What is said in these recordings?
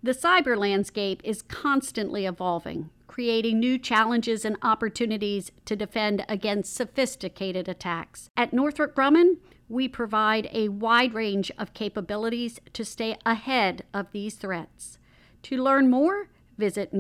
The cyber landscape is constantly evolving, creating new challenges and opportunities to defend against sophisticated attacks. At Northrop Grumman, we provide a wide range of capabilities to stay ahead of these threats. To learn more, visit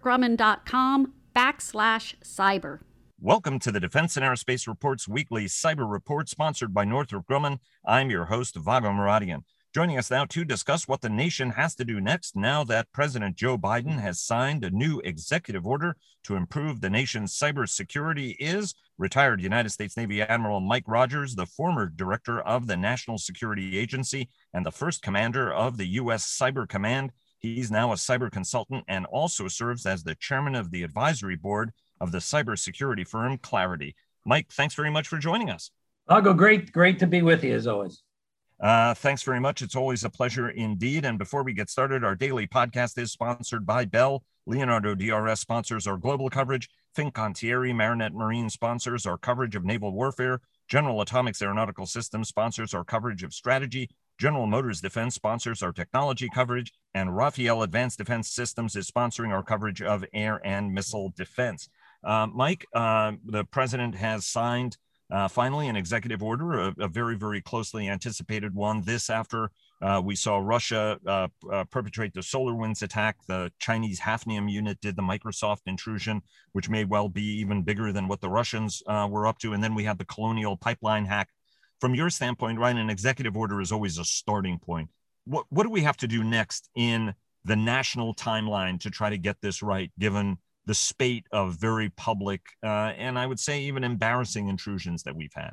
northropgrumman.com/cyber. Welcome to the Defense and Aerospace Report's weekly cyber report sponsored by Northrop Grumman. I'm your host, Vago Muradian. Joining us now to discuss what the nation has to do next now that President Joe Biden has signed a new executive order to improve the nation's cybersecurity is retired United States Navy Admiral Mike Rogers, the former director of the National Security Agency and the first commander of the U.S. Cyber Command. He's now a cyber consultant and also serves as the chairman of the advisory board of the cybersecurity firm Clarity. Mike, thanks very much for joining us. Vago, great to be with you as always. Thanks very much. It's always a pleasure indeed. And before we get started, our daily podcast is sponsored by Bell. Leonardo DRS sponsors our global coverage. Fincantieri Marinette Marine sponsors our coverage of naval warfare. General Atomics Aeronautical Systems sponsors our coverage of strategy. General Motors Defense sponsors our technology coverage. And Rafael Advanced Defense Systems is sponsoring our coverage of air and missile defense. Mike, the president has signed finally an executive order, a very, very closely anticipated one. This after we saw Russia perpetrate the SolarWinds attack. The Chinese Hafnium unit did the Microsoft intrusion, which may well be even bigger than what the Russians were up to. And then we had the Colonial Pipeline hack. From your standpoint, right, an executive order is always a starting point. What do we have to do next in the national timeline to try to get this right, given the spate of very public and I would say even embarrassing intrusions that we've had?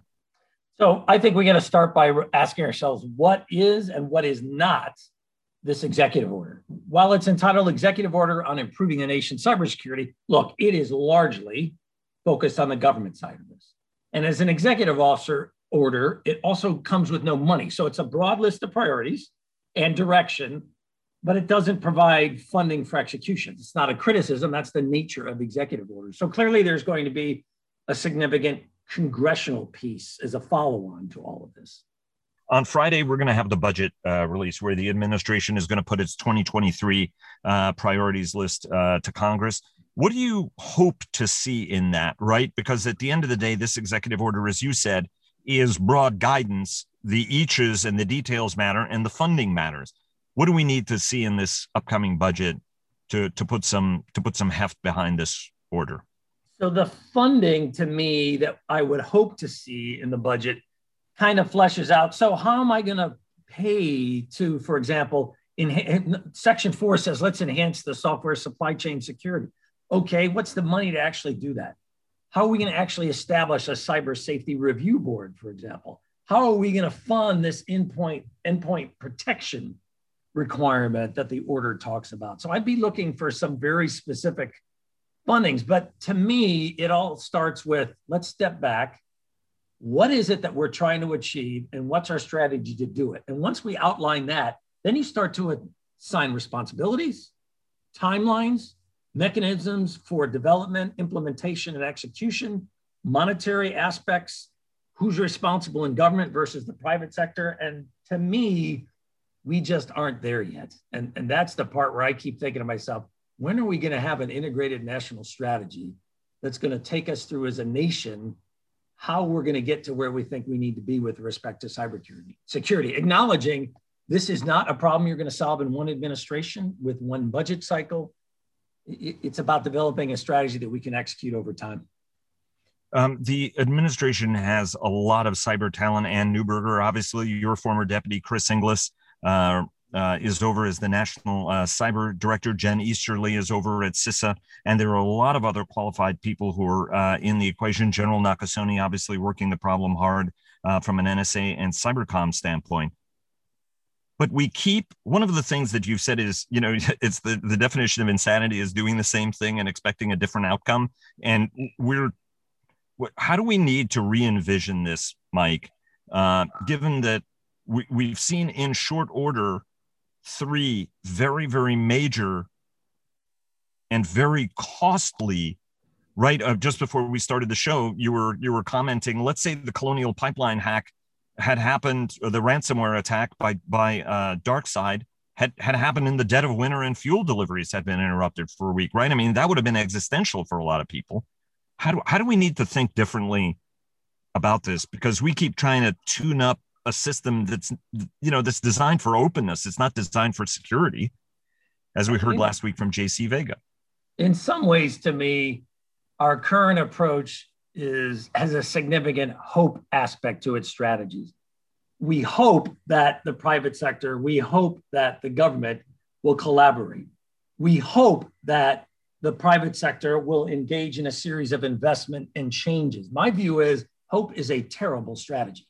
So I think we got to start by asking ourselves what is and what is not this executive order. While it's entitled Executive Order on Improving the Nation's Cybersecurity, look, it is largely focused on the government side of this. And as an executive officer order, it also comes with no money. So it's a broad list of priorities and direction, but it doesn't provide funding for execution. It's not a criticism. That's the nature of executive orders. So clearly there's going to be a significant congressional piece as a follow-on to all of this. On Friday, we're going to have the budget release where the administration is going to put its 2023 priorities list to Congress. What do you hope to see in that, right? Because at the end of the day, this executive order, as you said, is broad guidance. The eaches and the details matter and the funding matters. What do we need to see in this upcoming budget to put some heft behind this order? So the funding, to me, that I would hope to see in the budget kind of fleshes out. So how am I going to pay to, for example, Section 4 says, let's enhance the software supply chain security. Okay, what's the money to actually do that? How are we going to actually establish a cyber safety review board, for example? How are we going to fund this endpoint protection requirement that the order talks about? So I'd be looking for some very specific fundings. But to me, it all starts with, let's step back. What is it that we're trying to achieve and what's our strategy to do it? And once we outline that, then you start to assign responsibilities, timelines, mechanisms for development, implementation, and execution, monetary aspects, who's responsible in government versus the private sector. And to me, we just aren't there yet. And that's the part where I keep thinking to myself, when are we going to have an integrated national strategy that's going to take us through as a nation, how we're going to get to where we think we need to be with respect to cybersecurity, acknowledging this is not a problem you're going to solve in one administration with one budget cycle. It's about developing a strategy that we can execute over time. The administration has a lot of cyber talent. Ann Neuberger, obviously, your former deputy, Chris Inglis, is over as the National Cyber Director. Jen Easterly is over at CISA. And there are a lot of other qualified people who are in the equation. General Nakasone, obviously working the problem hard from an NSA and cybercom standpoint. But we keep, one of the things that you've said is, you know, it's the definition of insanity is doing the same thing and expecting a different outcome. And how do we need to re-envision this, Mike, given that we've seen in short order 3 very, very major and very costly, right? Just before we started the show, you were commenting, let's say the Colonial Pipeline hack had happened, or the ransomware attack by DarkSide had happened in the dead of winter and fuel deliveries had been interrupted for a week, right? I mean, that would have been existential for a lot of people. How do we need to think differently about this? Because we keep trying to tune up a system that's designed for openness. It's not designed for security, as we heard last week from JC Vega. In some ways, to me, our current approach has a significant hope aspect to its strategies. We hope that the private sector, we hope that the government will collaborate. We hope that the private sector will engage in a series of investment and changes. My view is hope is a terrible strategy.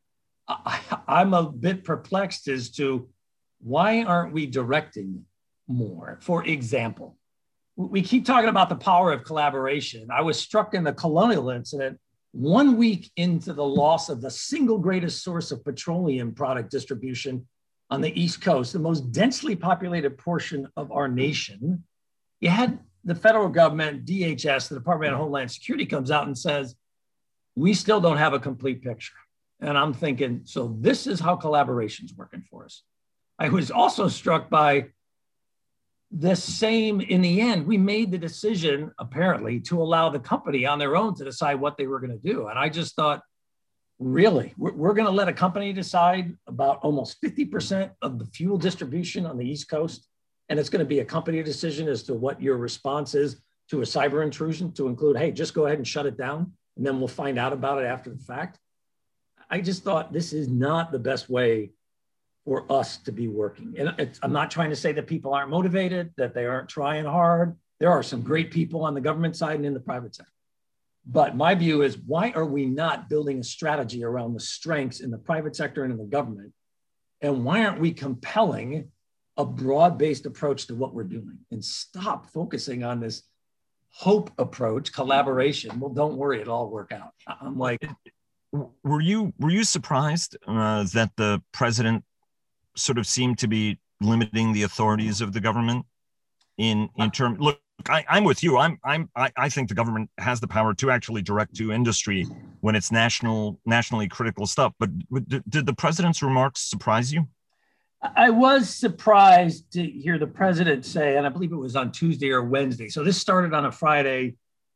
I'm a bit perplexed as to why aren't we directing more? For example, we keep talking about the power of collaboration. I was struck in the Colonial incident 1 week into the loss of the single greatest source of petroleum product distribution on the East Coast, the most densely populated portion of our nation. You had the federal government, DHS, the Department of Homeland Security, comes out and says, we still don't have a complete picture. And I'm thinking, so this is how collaboration's working for us. I was also struck by this same, in the end, we made the decision, apparently, to allow the company on their own to decide what they were going to do. And I just thought, really, we're going to let a company decide about almost 50% of the fuel distribution on the East Coast? And it's going to be a company decision as to what your response is to a cyber intrusion, to include, hey, just go ahead and shut it down, and then we'll find out about it after the fact. I just thought this is not the best way for us to be working. And I'm not trying to say that people aren't motivated, that they aren't trying hard. There are some great people on the government side and in the private sector. But my view is, why are we not building a strategy around the strengths in the private sector and in the government? And why aren't we compelling a broad-based approach to what we're doing and stop focusing on this hope approach, collaboration? Well, don't worry, it'll all work out. I'm like, were you surprised that the president sort of seemed to be limiting the authorities of the government in terms? Look, I'm with you. I think the government has the power to actually direct to industry when it's nationally critical stuff. But did the president's remarks surprise you? I was surprised to hear the president say, and I believe it was on Tuesday or Wednesday. So this started on a Friday.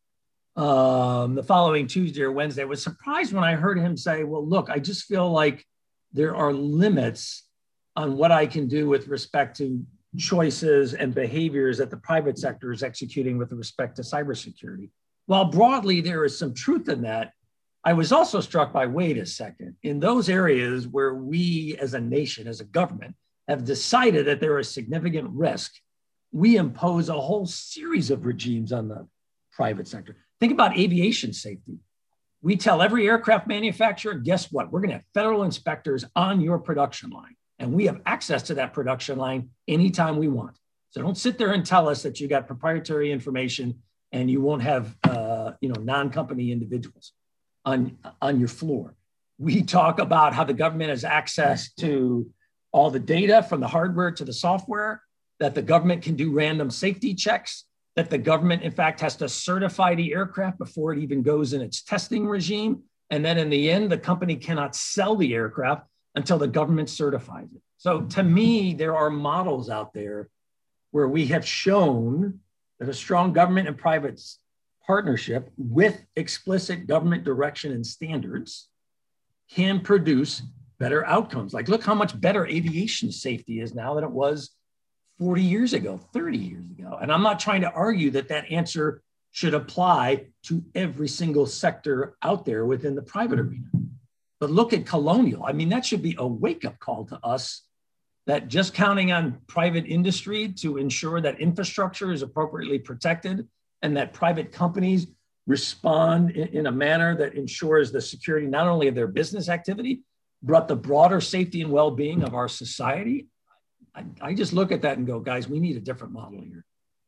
The following Tuesday or Wednesday, I was surprised when I heard him say, well, look, I just feel like there are limits on what I can do with respect to choices and behaviors that the private sector is executing with respect to cybersecurity. While broadly there is some truth in that, I was also struck by, wait a second, in those areas where we as a nation, as a government, have decided that there is significant risk, we impose a whole series of regimes on the private sector. Think about aviation safety. We tell every aircraft manufacturer, guess what? We're going to have federal inspectors on your production line. And we have access to that production line anytime we want. So don't sit there and tell us that you got proprietary information and you won't have non-company individuals on your floor. We talk about how the government has access to all the data from the hardware to the software, that the government can do random safety checks, that the government, in fact, has to certify the aircraft before it even goes in its testing regime. And then in the end, the company cannot sell the aircraft until the government certifies it. So to me, there are models out there where we have shown that a strong government and private partnership with explicit government direction and standards can produce better outcomes. Like, look how much better aviation safety is now than it was 40 years ago, 30 years ago. And I'm not trying to argue that that answer should apply to every single sector out there within the private arena. But look at Colonial. I mean, that should be a wake-up call to us that just counting on private industry to ensure that infrastructure is appropriately protected and that private companies respond in a manner that ensures the security not only of their business activity, but the broader safety and well-being of our society. I just look at that and go, guys, we need a different model here.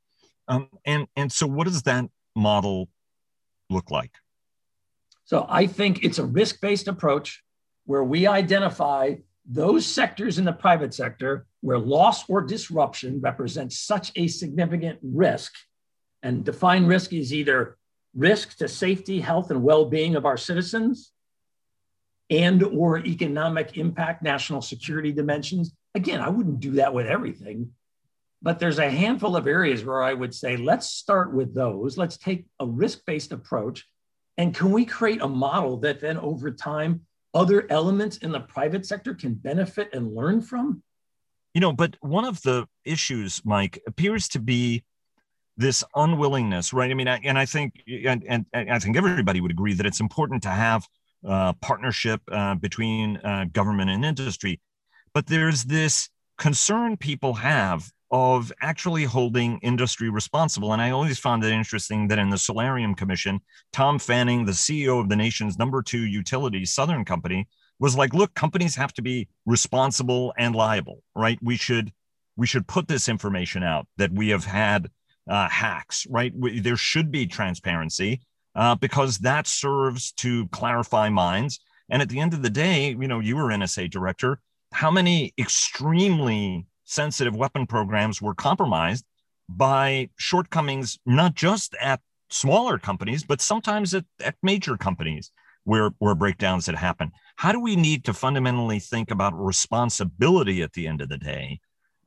And so what does that model look like? So I think it's a risk-based approach where we identify those sectors in the private sector where loss or disruption represents such a significant risk, and define risk is either risk to safety, health, and well-being of our citizens and or economic impact, national security dimensions. Again, I wouldn't do that with everything, but there's a handful of areas where I would say, let's start with those. Let's take a risk-based approach. And can we create a model that then over time, other elements in the private sector can benefit and learn from? But one of the issues, Mike, appears to be this unwillingness, right? I mean, I think everybody would agree that it's important to have partnership between government and industry. But there's this concern people have of actually holding industry responsible. And I always found it interesting that in the Solarium Commission, Tom Fanning, the CEO of the nation's #2 utility, Southern Company, was like, look, companies have to be responsible and liable, right? We should put this information out that we have had hacks, right? There should be transparency because that serves to clarify minds. And at the end of the day, you were NSA director. How many extremely sensitive weapon programs were compromised by shortcomings, not just at smaller companies, but sometimes at major companies where breakdowns had happened? How do we need to fundamentally think about responsibility at the end of the day?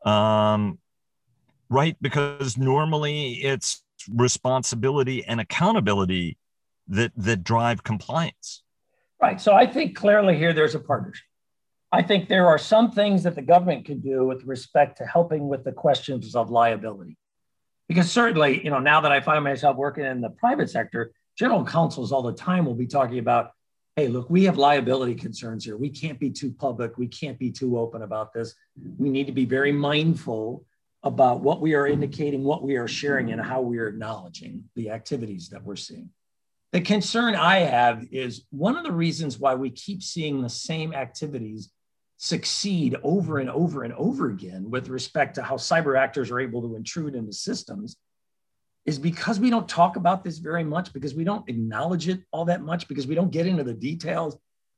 Right? Because normally it's responsibility and accountability that drive compliance. Right. So I think clearly here there's a partnership. I think there are some things that the government can do with respect to helping with the questions of liability. Because certainly, now that I find myself working in the private sector, general counsels all the time will be talking about, hey, look, we have liability concerns here. We can't be too public. We can't be too open about this. We need to be very mindful about what we are indicating, what we are sharing, and how we are acknowledging the activities that we're seeing. The concern I have is one of the reasons why we keep seeing the same activities succeed over and over and over again with respect to how cyber actors are able to intrude into systems is because we don't talk about this very much, because we don't acknowledge it all that much, because we don't get into the details.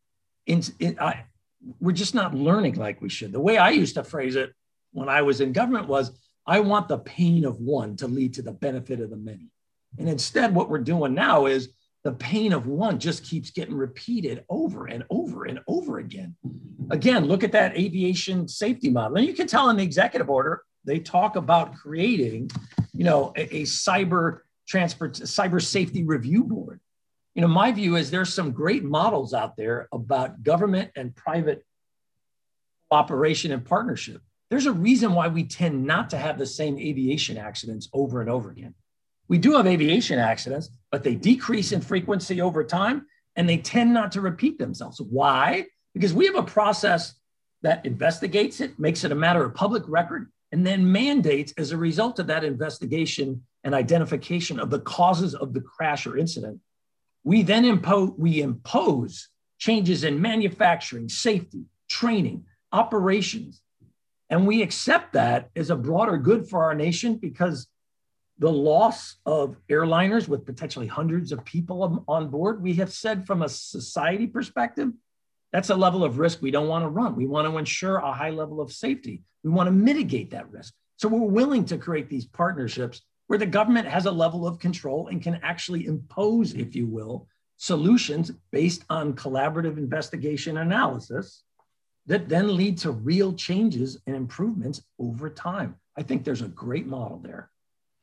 We're just not learning like we should. The way I used to phrase it when I was in government was, I want the pain of one to lead to the benefit of the many. And instead, what we're doing now is the pain of one just keeps getting repeated over and over and over again. Again, look at that aviation safety model. And you can tell in the executive order, they talk about creating, a cyber safety review board. My view is there's some great models out there about government and private cooperation and partnership. There's a reason why we tend not to have the same aviation accidents over and over again. We do have aviation accidents, but they decrease in frequency over time, and they tend not to repeat themselves. Why? Because we have a process that investigates it, makes it a matter of public record, and then mandates, as a result of that investigation and identification of the causes of the crash or incident, we then impose changes in manufacturing, safety, training, operations. And we accept that as a broader good for our nation, because the loss of airliners with potentially hundreds of people on board, we have said from a society perspective, that's a level of risk we don't want to run. We want to ensure a high level of safety. We want to mitigate that risk. So we're willing to create these partnerships where the government has a level of control and can actually impose, if you will, solutions based on collaborative investigation analysis that then lead to real changes and improvements over time. I think there's a great model there.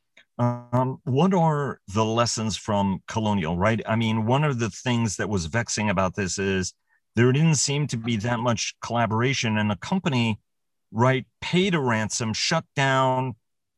What are the lessons from Colonial, right? I mean, one of the things that was vexing about this is there didn't seem to be that much collaboration, and the company, right, paid a ransom, shut down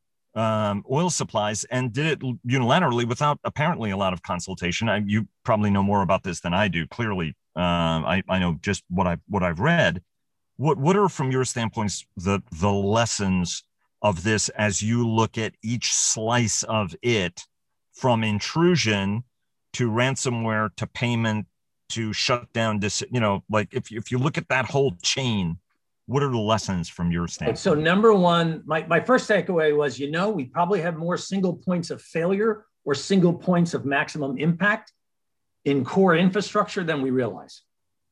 oil supplies, and did it unilaterally without apparently a lot of consultation. You probably know more about this than I do. Clearly, I know just what I've read. What are, from your standpoints, the lessons of this as you look at each slice of it, from intrusion to ransomware to payment to shut down, like if you look at that whole chain, what are the lessons from your standpoint? So number one, my first takeaway was, we probably have more single points of failure or single points of maximum impact in core infrastructure than we realize.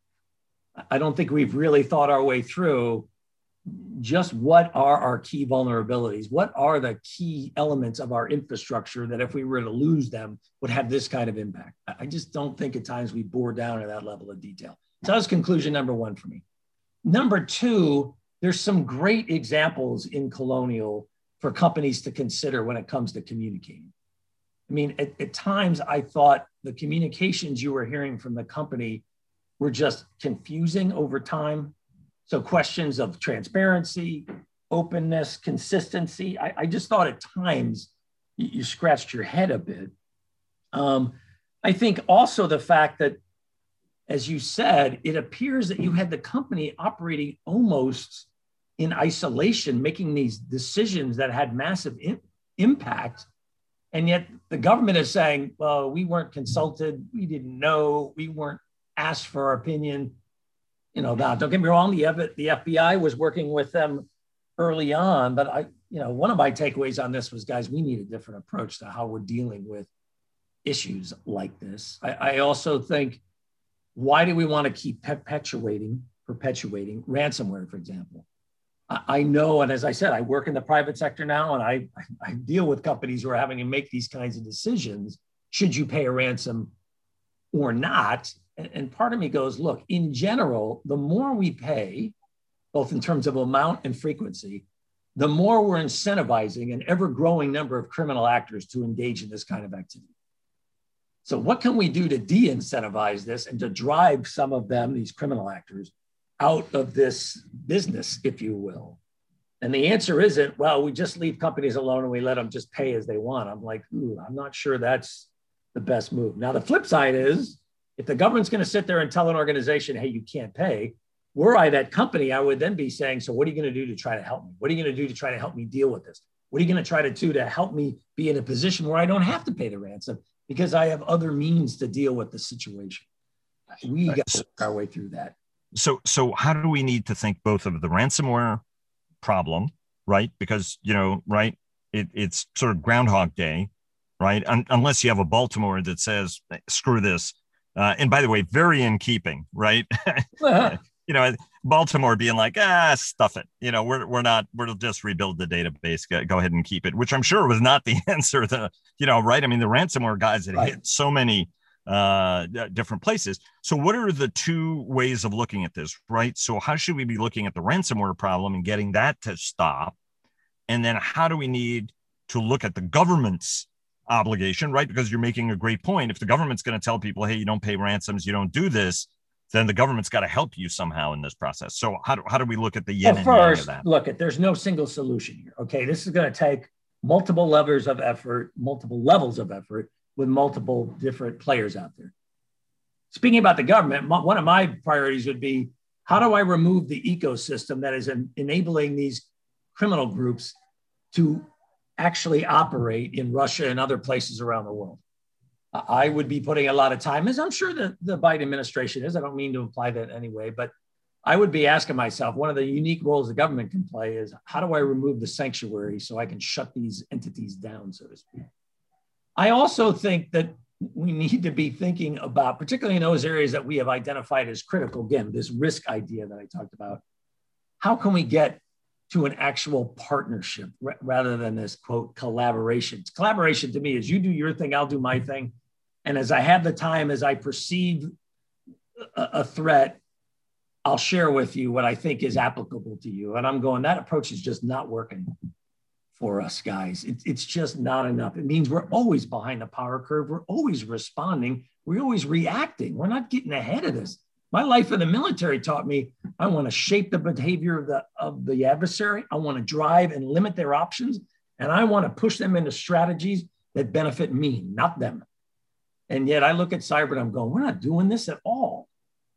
I don't think we've really thought our way through just what are our key vulnerabilities? What are the key elements of our infrastructure that if we were to lose them would have this kind of impact? I just don't think at times we bore down to that level of detail. So that was conclusion number one for me. Number two, there's some great examples in Colonial for companies to consider when it comes to communicating. I mean, at times I thought the communications you were hearing from the company were just confusing over time. So questions of transparency, openness, consistency, I just thought at times you scratched your head a bit. I think also the fact that, as you said, it appears that you had the company operating almost in isolation, making these decisions that had massive impact. And yet the government is saying, well, we weren't consulted, we didn't know, we weren't asked for our opinion. You know, now, don't get me wrong, the FBI was working with them early on, but one of my takeaways on this was, guys, we need a different approach to how we're dealing with issues like this. I also think, why do we want to keep perpetuating ransomware, for example? I know, and as I said, I work in the private sector now, and I deal with companies who are having to make these kinds of decisions. Should you pay a ransom or not? And part of me goes, look, in general, the more we pay, both in terms of amount and frequency, the more we're incentivizing an ever-growing number of criminal actors to engage in this kind of activity. So what can we do to de-incentivize this and to drive some of them, these criminal actors, out of this business, if you will? And the answer isn't, well, we just leave companies alone and we let them just pay as they want. I'm like, I'm not sure that's the best move. Now, the flip side is, if the government's going to sit there and tell an organization, hey, you can't pay, were I that company, I would then be saying, so what are you going to do to try to help me? What are you going to do to try to help me deal with this? What are you going to try to do to help me be in a position where I don't have to pay the ransom because I have other means to deal with the situation? We got to work our way through that. So how do we need to think both of the ransomware problem, right? Because, right, it's sort of Groundhog Day, right? Unless you have a Baltimore that says, screw this. And by the way, very in keeping, right? Baltimore being like, stuff it. We'll just rebuild the database. Go ahead and keep it, which I'm sure was not the answer. Right? I mean, the ransomware guys had hit so many different places. So what are the two ways of looking at this, right? So how should we be looking at the ransomware problem and getting that to stop? And then how do we need to look at the government's obligation, right? Because you're making a great point. If the government's going to tell people, hey, you don't pay ransoms, you don't do this, then the government's got to help you somehow in this process. So how do we look at the yin and yang of that? Look, there's no single solution here. Okay, this is going to take multiple levels of effort with multiple different players out there. Speaking about the government, one of my priorities would be, how do I remove the ecosystem that is enabling these criminal groups to actually operate in Russia and other places around the world? I would be putting a lot of time, as I'm sure the Biden administration is. I don't mean to imply that anyway, but I would be asking myself, one of the unique roles the government can play is, how do I remove the sanctuary so I can shut these entities down, so to speak? I also think that we need to be thinking about, particularly in those areas that we have identified as critical, again, this risk idea that I talked about, how can we get to an actual partnership rather than this, quote, collaboration? Collaboration to me is, you do your thing, I'll do my thing. And as I have the time, as I perceive a threat, I'll share with you what I think is applicable to you. And I'm going, that approach is just not working for us, guys. It's just not enough. It means we're always behind the power curve. We're always responding. We're always reacting. We're not getting ahead of this. My life in the military taught me, I want to shape the behavior of the adversary. I want to drive and limit their options. And I want to push them into strategies that benefit me, not them. And yet I look at cyber and I'm going, we're not doing this at all.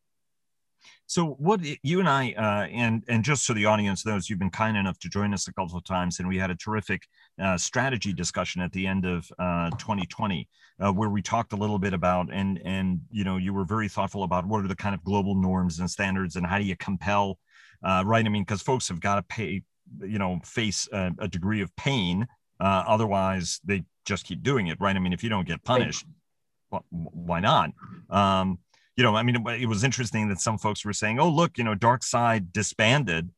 So what you and I, and just so the audience knows, you've been kind enough to join us a couple of times, and we had a terrific strategy discussion at the end of 2020, where we talked a little bit about, and you were very thoughtful about what are the kind of global norms and standards, and how do you compel, right? I mean, because folks have got to pay, face a degree of pain, otherwise they just keep doing it, right? I mean, if you don't get punished, well, why not? It was interesting that some folks were saying, oh, look, DarkSide disbanded.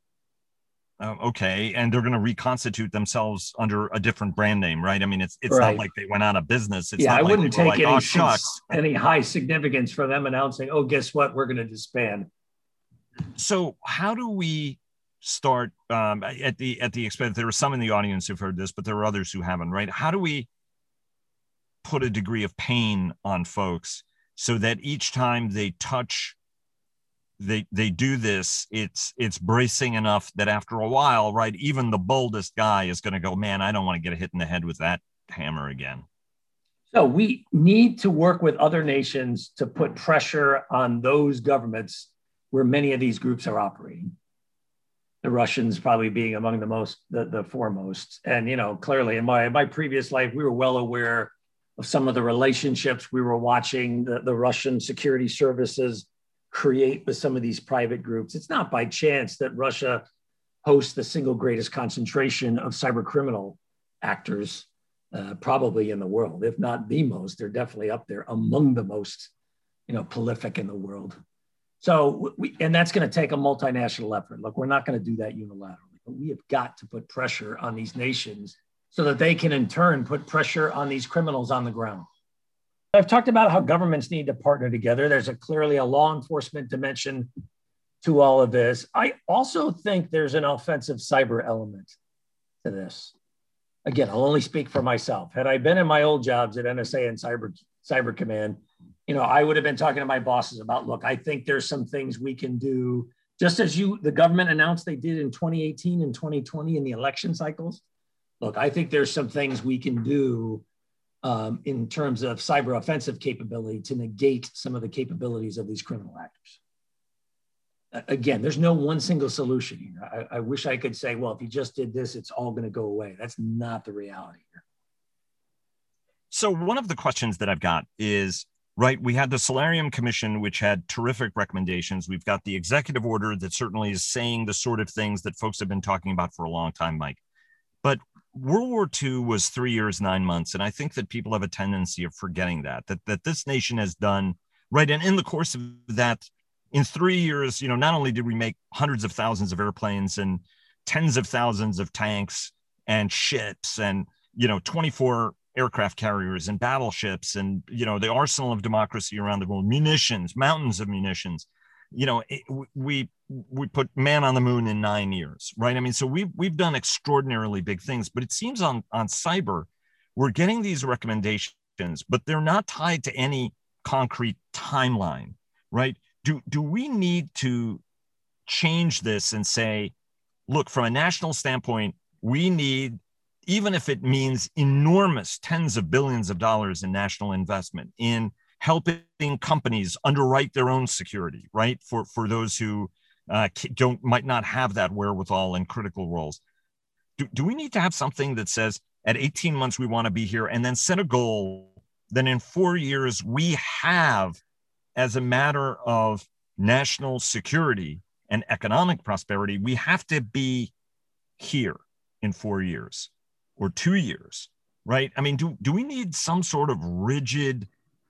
Okay. And they're going to reconstitute themselves under a different brand name, right? I mean, it's right. Not like they went out of business. It's not I like wouldn't take like, any high significance for them announcing, oh, guess what? We're going to disband. So how do we start at the expense? There were some in the audience who've heard this, but there are others who haven't, right? How do we put a degree of pain on folks so that each time they touch, they do this, it's bracing enough that after a while, right, even the boldest guy is going to go, man, I don't want to get hit in the head with that hammer again. So we need to work with other nations to put pressure on those governments where many of these groups are operating. The Russians probably being among the foremost. And, you know, clearly in my previous life, we were well aware of some of the relationships we were watching the Russian security services create with some of these private groups. It's not by chance that Russia hosts the single greatest concentration of cyber criminal actors probably in the world, if not the most. They're definitely up there among the most, you know, prolific in the world. So, and that's going to take a multinational effort. Look, we're not going to do that unilaterally, but we have got to put pressure on these nations so that they can in turn put pressure on these criminals on the ground. I've talked about how governments need to partner together. There's clearly a law enforcement dimension to all of this. I also think there's an offensive cyber element to this. Again, I'll only speak for myself. Had I been in my old jobs at NSA and Cyber Command, you know, I would have been talking to my bosses about, look, I think there's some things we can do, just as the government announced they did in 2018 and 2020 in the election cycles. Look, I think there's some things we can do in terms of cyber offensive capability to negate some of the capabilities of these criminal actors. Again, there's no one single solution here. I wish I could say, well, if you just did this, it's all going to go away. That's not the reality here. So one of the questions that I've got is, right, we had the Solarium Commission, which had terrific recommendations. We've got the executive order that certainly is saying the sort of things that folks have been talking about for a long time, Mike. But World War II was 3 years, 9 months. And I think that people have a tendency of forgetting that this nation has done, right, and in the course of that, in 3 years, you know, not only did we make hundreds of thousands of airplanes and tens of thousands of tanks and ships and, you know, 24 aircraft carriers and battleships and, you know, the arsenal of democracy around the world, munitions, mountains of munitions, you know, we put man on the moon in 9 years, right? I mean, so we've done extraordinarily big things, but it seems on cyber, we're getting these recommendations, but they're not tied to any concrete timeline, right? Do we need to change this and say, look, from a national standpoint, we need, even if it means enormous tens of billions of dollars in national investment in helping companies underwrite their own security, right? For those who might not have that wherewithal in critical roles. Do we need to have something that says at 18 months, we want to be here, and then set a goal, then in 4 years, we have, as a matter of national security and economic prosperity, we have to be here in 4 years or 2 years, right? I mean, do we need some sort of rigid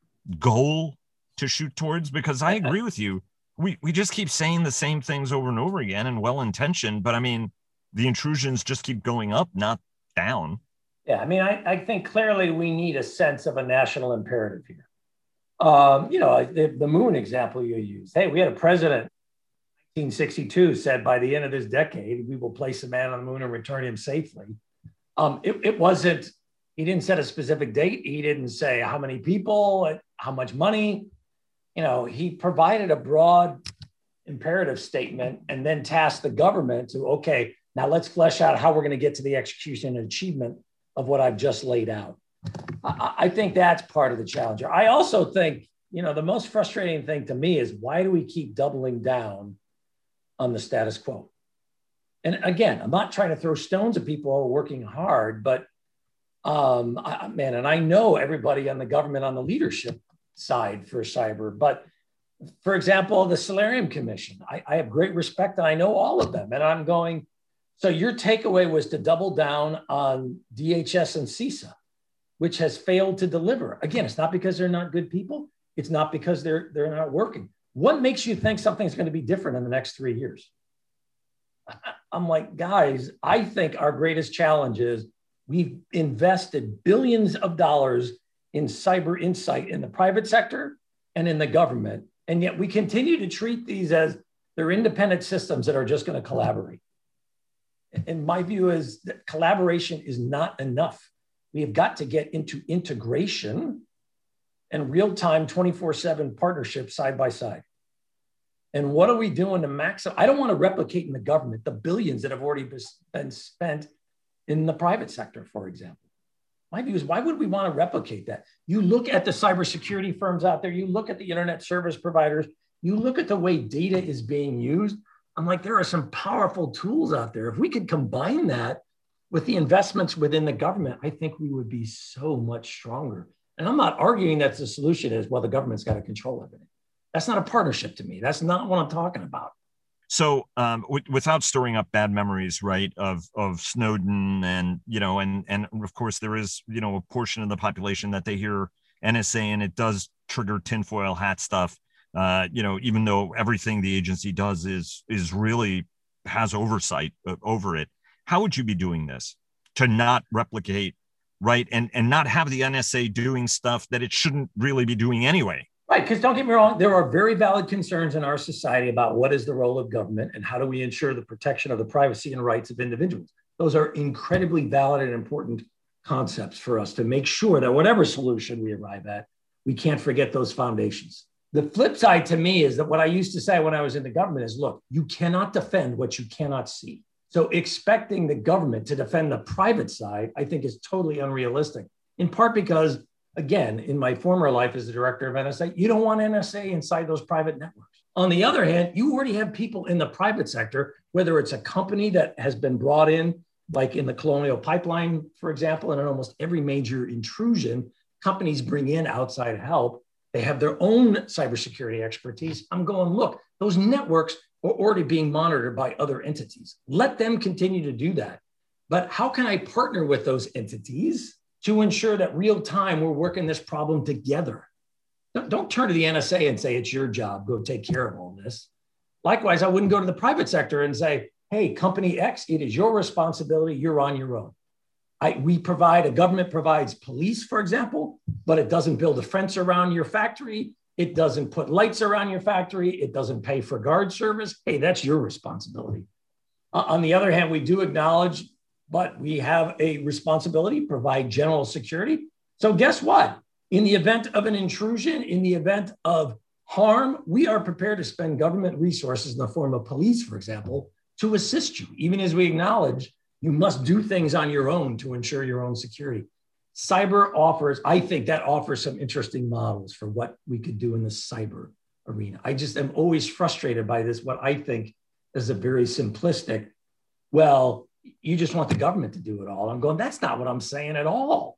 goal to shoot towards? Because I agree with you. We just keep saying the same things over and over again and well-intentioned, but I mean, the intrusions just keep going up, not down. Yeah, I mean, I think clearly we need a sense of a national imperative here. You know, the moon example you used. Hey, we had a president in 1962 said by the end of this decade, we will place a man on the moon and return him safely. It wasn't, he didn't set a specific date. He didn't say how many people, how much money. You know, he provided a broad imperative statement and then tasked the government to, okay, now let's flesh out how we're going to get to the execution and achievement of what I've just laid out. I think that's part of the challenge. I also think, you know, the most frustrating thing to me is why do we keep doubling down on the status quo? And again, I'm not trying to throw stones at people who are working hard, but man, and I know everybody on the government on the leadership side for cyber, but for example, the Solarium Commission, I have great respect and I know all of them. And I'm going, so your takeaway was to double down on DHS and CISA, which has failed to deliver. Again, it's not because they're not good people. It's not because they're not working. What makes you think something's going to be different in the next 3 years? I'm like, guys, I think our greatest challenge is we've invested billions of dollars in cyber insight in the private sector and in the government. And yet we continue to treat these as they're independent systems that are just going to collaborate. And my view is that collaboration is not enough. We have got to get into integration and real-time 24/7 partnerships side by side. And what are we doing to maximize? I don't want to replicate in the government the billions that have already been spent in the private sector, for example. My view is, why would we want to replicate that? You look at the cybersecurity firms out there, you look at the internet service providers, you look at the way data is being used. I'm like, there are some powerful tools out there. If we could combine that with the investments within the government, I think we would be so much stronger. And I'm not arguing that the solution is, well, the government's got to control everything. That's not a partnership to me. That's not what I'm talking about. So without storing up bad memories, right, of Snowden and, and of course there is, a portion of the population that they hear NSA and it does trigger tinfoil hat stuff, even though everything the agency does is really has oversight over it. How would you be doing this to not replicate, right, and not have the NSA doing stuff that it shouldn't really be doing anyway? Right, because don't get me wrong, there are very valid concerns in our society about what is the role of government and how do we ensure the protection of the privacy and rights of individuals. Those are incredibly valid and important concepts for us to make sure that whatever solution we arrive at, we can't forget those foundations. The flip side to me is that what I used to say when I was in the government is, look, you cannot defend what you cannot see. So expecting the government to defend the private side, I think, is totally unrealistic, in part because, again, in my former life as the director of NSA, you don't want NSA inside those private networks. On the other hand, you already have people in the private sector, whether it's a company that has been brought in, like in the Colonial Pipeline, for example, and in almost every major intrusion, companies bring in outside help. They have their own cybersecurity expertise. I'm going, look, those networks are already being monitored by other entities. Let them continue to do that. But how can I partner with those entities to ensure that real time we're working this problem together? Don't turn to the NSA and say, it's your job, go take care of all this. Likewise, I wouldn't go to the private sector and say, hey, company X, it is your responsibility, you're on your own. A government provides police, for example, but it doesn't build a fence around your factory. It doesn't put lights around your factory. It doesn't pay for guard service. Hey, that's your responsibility. On the other hand, we do acknowledge, but we have a responsibility to provide general security. So guess what? In the event of an intrusion, in the event of harm, we are prepared to spend government resources in the form of police, for example, to assist you, even as we acknowledge you must do things on your own to ensure your own security. Cyber offers, I think that offers some interesting models for what we could do in the cyber arena. I just am always frustrated by this, what I think is a very simplistic, well, you just want the government to do it all. I'm going, that's not what I'm saying at all.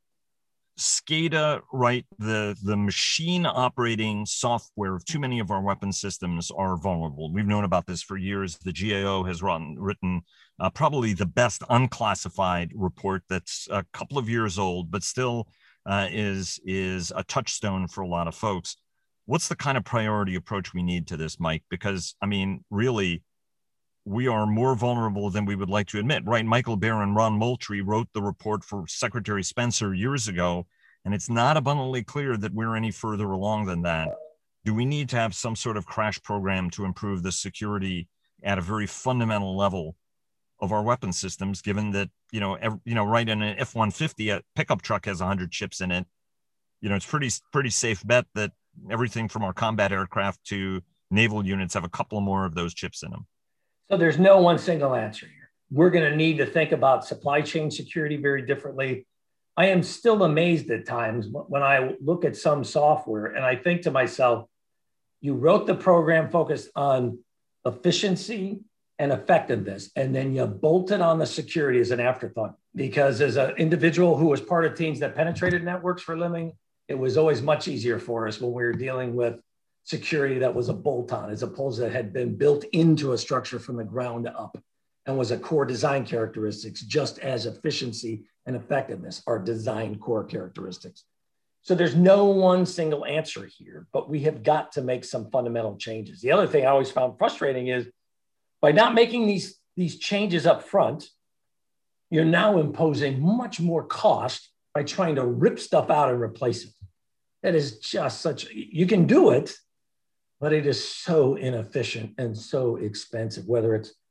SCADA, right? The machine operating software of too many of our weapon systems are vulnerable. We've known about this for years. The GAO has written probably the best unclassified report that's a couple of years old, but still is a touchstone for a lot of folks. What's the kind of priority approach we need to this, Mike? Because, I mean, really, we are more vulnerable than we would like to admit, right? Michael Baer and Ron Moultrie wrote the report for Secretary Spencer years ago, and it's not abundantly clear that we're any further along than that. Do we need to have some sort of crash program to improve the security at a very fundamental level of our weapon systems, given that, right, in an F-150, a pickup truck has 100 chips in it. It's pretty safe bet that everything from our combat aircraft to naval units have a couple more of those chips in them. So there's no one single answer here. We're going to need to think about supply chain security very differently. I am still amazed at times when I look at some software and I think to myself, you wrote the program focused on efficiency and effectiveness, and then you bolted on the security as an afterthought. Because as an individual who was part of teams that penetrated networks for a living, it was always much easier for us when we were dealing with security that was a bolt-on, as opposed to that had been built into a structure from the ground up and was a core design characteristics, just as efficiency and effectiveness are design core characteristics. So there's no one single answer here, but we have got to make some fundamental changes. The other thing I always found frustrating is by not making these changes up front, you're now imposing much more cost by trying to rip stuff out and replace it. That is just you can do it, but it is so inefficient and so expensive, whether it's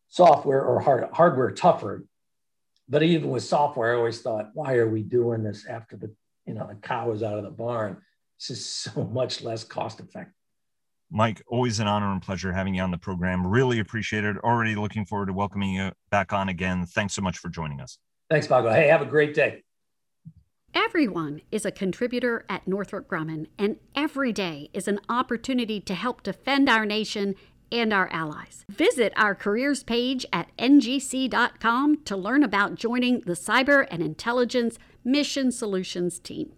software or hardware tougher. But even with software, I always thought, why are we doing this after the cow is out of the barn? This is so much less cost effective. Mike, always an honor and pleasure having you on the program. Really appreciate it. Already looking forward to welcoming you back on again. Thanks so much for joining us. Thanks, Paco. Hey, have a great day. Everyone is a contributor at Northrop Grumman, and every day is an opportunity to help defend our nation and our allies. Visit our careers page at ngc.com to learn about joining the Cyber and Intelligence Mission Solutions team.